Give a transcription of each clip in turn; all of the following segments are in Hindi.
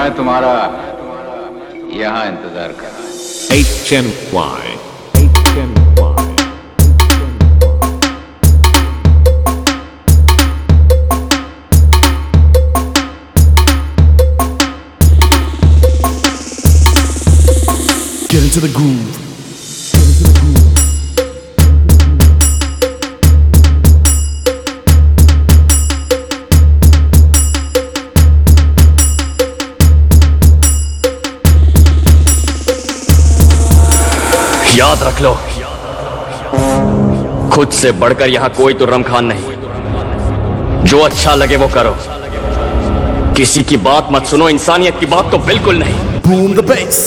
मैं तुम्हारा यहाँ इंतजार कर रहा हूँ। HNY. Get into the groove. याद रख लो, खुद से बढ़कर यहां कोई तो रमखान नहीं। जो अच्छा लगे वो करो, किसी की बात मत सुनो, इंसानियत की बात तो बिल्कुल नहीं। Boom the bass.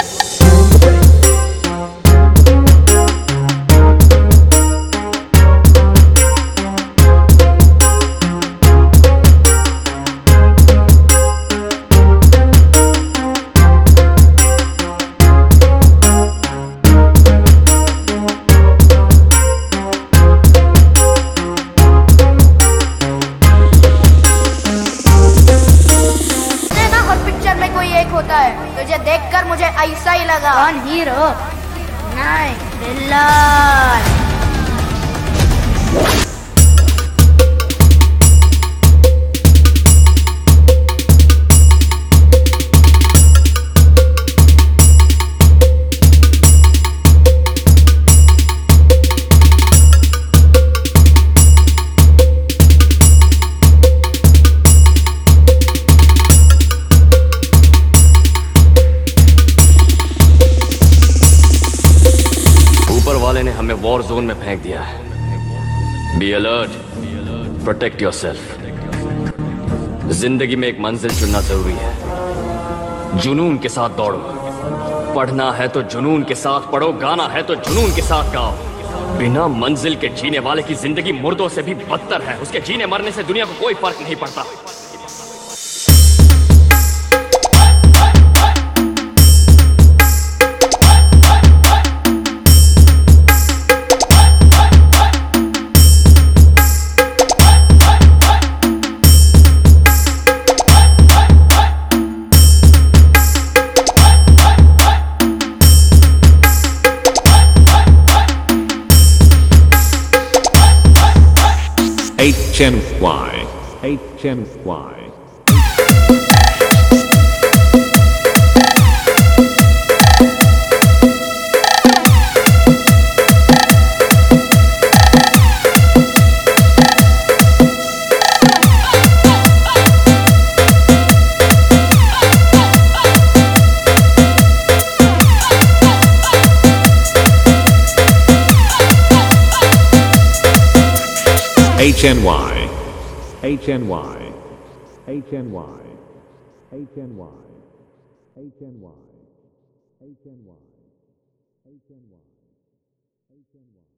होता है तुझे देखकर मुझे ऐसा ही लगा। कौन हीरो? नहीं, विलन। वाले ने हमें वॉर जोन में फेंक दिया है। Be alert, protect yourself. जिंदगी में एक मंजिल चुनना जरूरी है। जुनून के साथ दौड़ो। पढ़ना है तो जुनून के साथ पढ़ो, गाना है तो जुनून के साथ गाओ। बिना मंजिल के जीने वाले की जिंदगी मुर्दों से भी बदतर है। उसके जीने मरने से दुनिया को कोई फर्क नहीं पड़ता। HNY. HNY. HNY. HNY. HNY. HNY. HNY. HNY. HNY. HNY.